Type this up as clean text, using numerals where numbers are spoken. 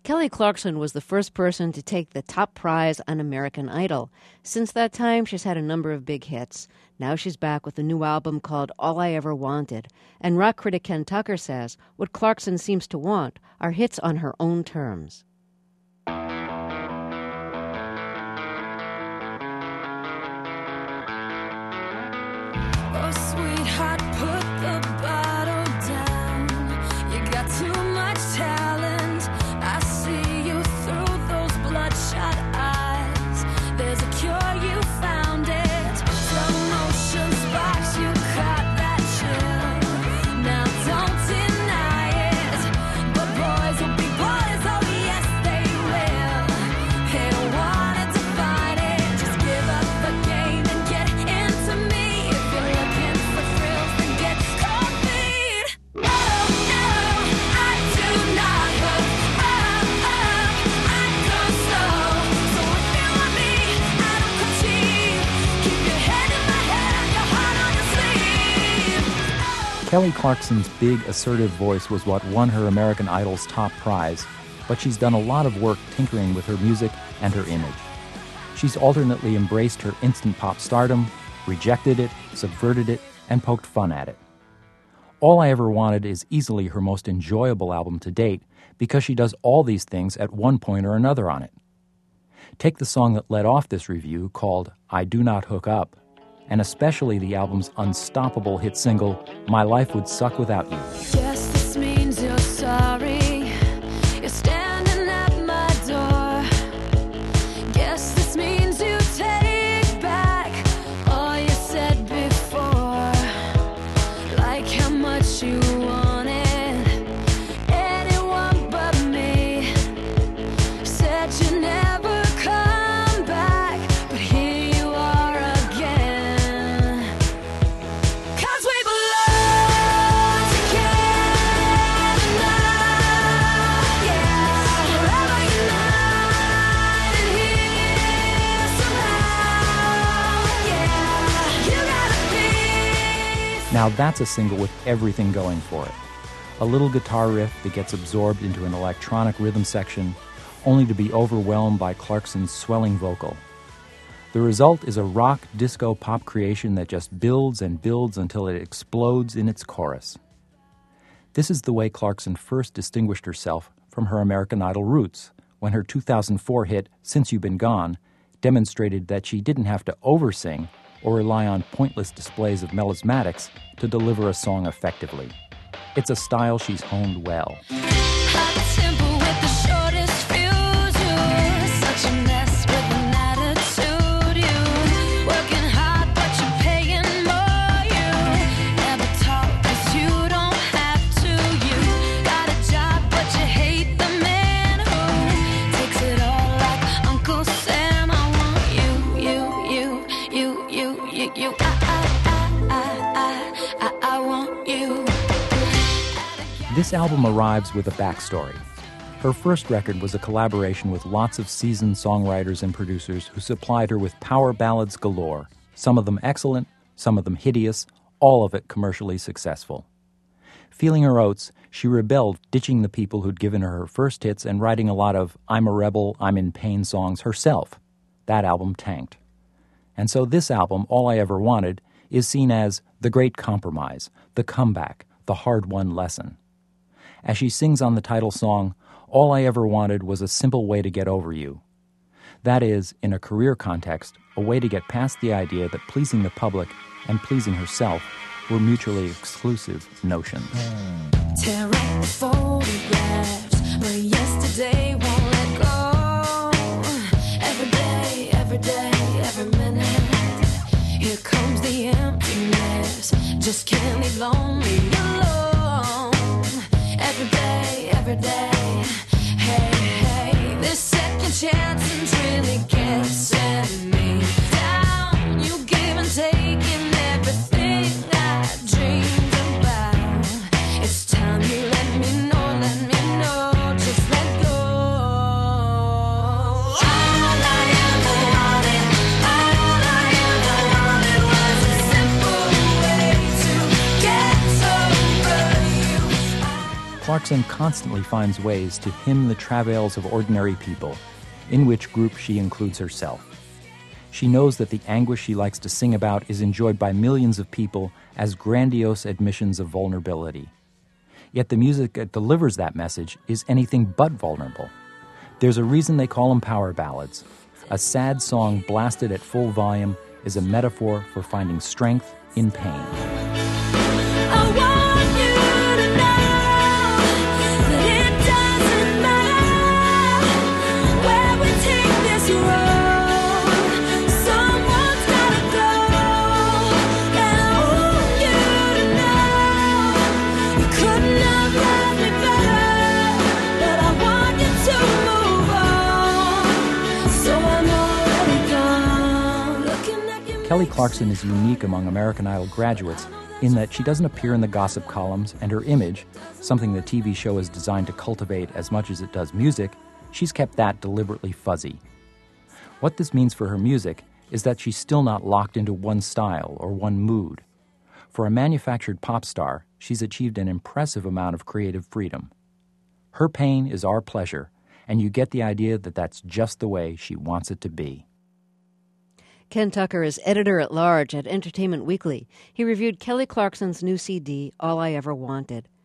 Kelly Clarkson was the first person to take the top prize on American Idol. Since that time, she's had a number of big hits. Now she's back with a new album called All I Ever Wanted. And rock critic Ken Tucker says what Clarkson seems to want are hits on her own terms. Oh, sweetheart, put the bottle down. You got too much talent. I see you through those bloodshot eyes. There's a cure, you found it. Slow motion sparks, you caught that chill. Now don't deny it. But boys will be boys, oh yes they will. They don't wanna define it. Just give up the game and get into me. If you're looking for thrills, then get cold feet. Oh, no, I do not look up, I go slow. So if you want me, I don't come cheap. Keep your head in my head, your heart on your sleeve. Kelly Clarkson's big, assertive voice was what won her American Idol's top prize, but she's done a lot of work tinkering with her music and her image. She's alternately embraced her instant pop stardom, rejected it, subverted it, and poked fun at it. All I Ever Wanted is easily her most enjoyable album to date because she does all these things at one point or another on it. Take the song that led off this review called I Do Not Hook Up, and especially the album's unstoppable hit single, My Life Would Suck Without You. Guess this means you're sorry. You're standing at my door. Guess this means you take back all you said before. Like how much you wanted anyone but me. Said you never come back, but here you are again. 'Cause we belong together now, yeah. Forever united here somehow, yeah. You gotta be. Now that's a single with everything going for it. A little guitar riff that gets absorbed into an electronic rhythm section, only to be overwhelmed by Clarkson's swelling vocal. The result is a rock disco pop creation that just builds and builds until it explodes in its chorus. This is the way Clarkson first distinguished herself from her American Idol roots, when her 2004 hit Since You've Been Gone demonstrated that she didn't have to oversing or rely on pointless displays of melismatics to deliver a song effectively. It's a style she's honed well. Hot temper with the shortest fuse. You're such a mess with an attitude. You working hard, but you're paying more. You never talk 'cause you don't have to. You got a job, but you hate the man who takes it all like Uncle Sam. I want you. I want you. This album arrives with a backstory. Her first record was a collaboration with lots of seasoned songwriters and producers who supplied her with power ballads galore, some of them excellent, some of them hideous, all of it commercially successful. Feeling her oats, she rebelled, ditching the people who'd given her her first hits and writing a lot of I'm a Rebel, I'm in Pain songs herself. That album tanked. And so this album, All I Ever Wanted, is seen as the great compromise, the comeback, the hard-won lesson. As she sings on the title song, all I ever wanted was a simple way to get over you. That is, in a career context, a way to get past the idea that pleasing the public and pleasing herself were mutually exclusive notions. Tear up the photographs, but yesterday won't let go. Every day, every minute, here comes the emptiness. Just can't leave lonely alone. Every day, hey, this second chance really gets me down. You give and take in everything I dreamed about. It's time you let me know, just let go. All I ever wanted was a simple way to get over you. Clarkson constantly finds ways to hymn the travails of ordinary people, in which group she includes herself. She knows that the anguish she likes to sing about is enjoyed by millions of people as grandiose admissions of vulnerability. Yet the music that delivers that message is anything but vulnerable. There's a reason they call them power ballads. A sad song blasted at full volume is a metaphor for finding strength in pain. Kelly Clarkson is unique among American Idol graduates in that she doesn't appear in the gossip columns, and her image, something the TV show is designed to cultivate as much as it does music, she's kept that deliberately fuzzy. What this means for her music is that she's still not locked into one style or one mood. For a manufactured pop star, she's achieved an impressive amount of creative freedom. Her pain is our pleasure, and you get the idea that that's just the way she wants it to be. Ken Tucker is editor-at-large at Entertainment Weekly. He reviewed Kelly Clarkson's new CD, All I Ever Wanted.